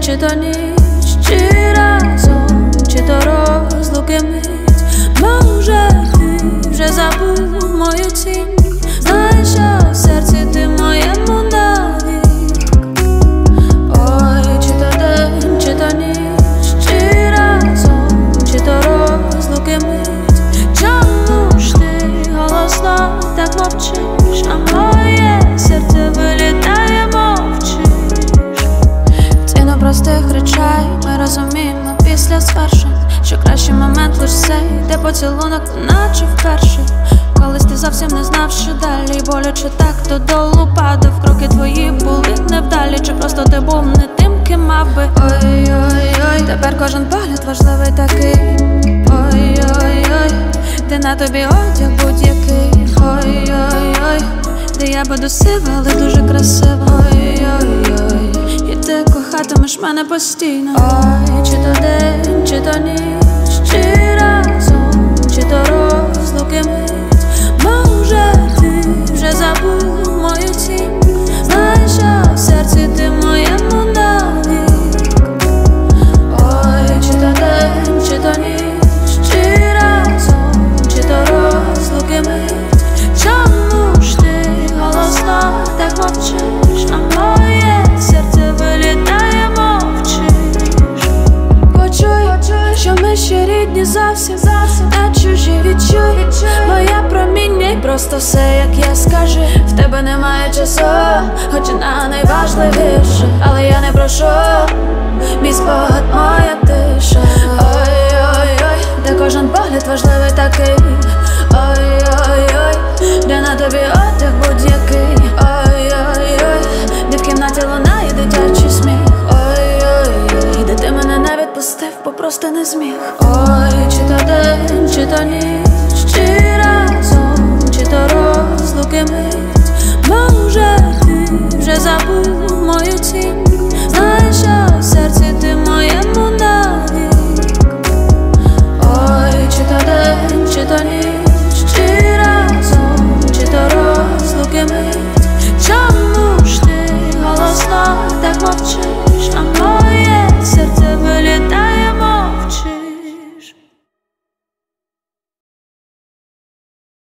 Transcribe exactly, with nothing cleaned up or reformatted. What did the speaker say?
чи то ніч, чи разом, чи то розлуки мить. Може ти вже забув мою тінь, знаєш, що в серці ти моєму навік. Ой, чи то день, чи то ніч, чи разом, чи то розлуки мить. Чому ж ти голосно так мовчиш, а моє серце вилітає, мовчиш? Ціну простих речей ми розуміємо після звершень, що кращий момент лиш цей, де поцілунок, наче вперше. Колись ти зовсім не знав, що далі, боляче так додолу падав. Кроки твої були невдалі, чи просто ти був не тим, ким мав би. Ой-ой-ой, тепер кожен погляд важливий такий. Ой-ой-ой, ти на тобі одяг будь-який. Ой-ой-ой, де я буду сива, але дуже красива. Ой-ой-ой, і ти кохатимеш мене постійно. Ой, чи то день, чи то ніч, чи разом, чи то розлуки мить. Може ти вже забув мою тінь, знаєш, що в серці ти моєму навік. Ой, чи то день, чи то ніч, чи разом, чи то розлуки мить. Чому ж ти голосно так мовчиш, а моє серце вилітає, мовчиш? Почуй, що ми ще рідні зовсім, та чужі відчуй моє проміння, і просто все, як я скажу. В тебе немає часу, хоч і на найважливіше, але я не прошу, мій спогад, моя тиша. Ой-ой-ой, де кожен погляд важливий такий. Ой-ой-ой, де на тобі одяг будь-який. Ой-ой-ой, де в кімнаті лунає дитячий сміх. Ой-ой-ой, де ти мене не відпустив, бо просто не зміг. Ой, чи то день, чи то ніч,